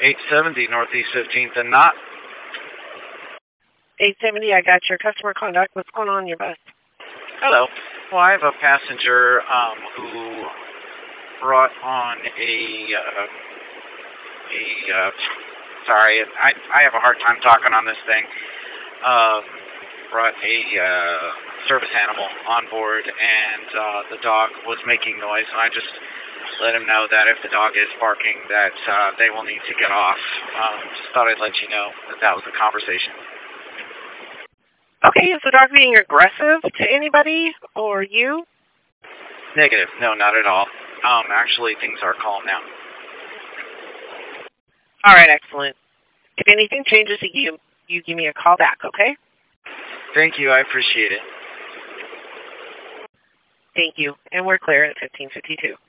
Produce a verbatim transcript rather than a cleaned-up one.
eight seventy Northeast fifteenth and not. eight seventy, I got your customer contact. What's going on in your bus? Hello. Well, I have a passenger um, who brought on a, uh, a uh, sorry, I, I have a hard time talking on this thing, um, brought a uh, service animal on board, and uh, the dog was making noise, and I just let him know that if the dog is barking, that uh, they will need to get off. Um, just thought I'd let you know that that was the conversation. Okay, is the dog being aggressive to anybody or you? Negative. No, not at all. Um, actually, things are calm now. All right, excellent. If anything changes, you you give me a call back, okay? Thank you. I appreciate it. Thank you. And we're clear at fifteen fifty-two.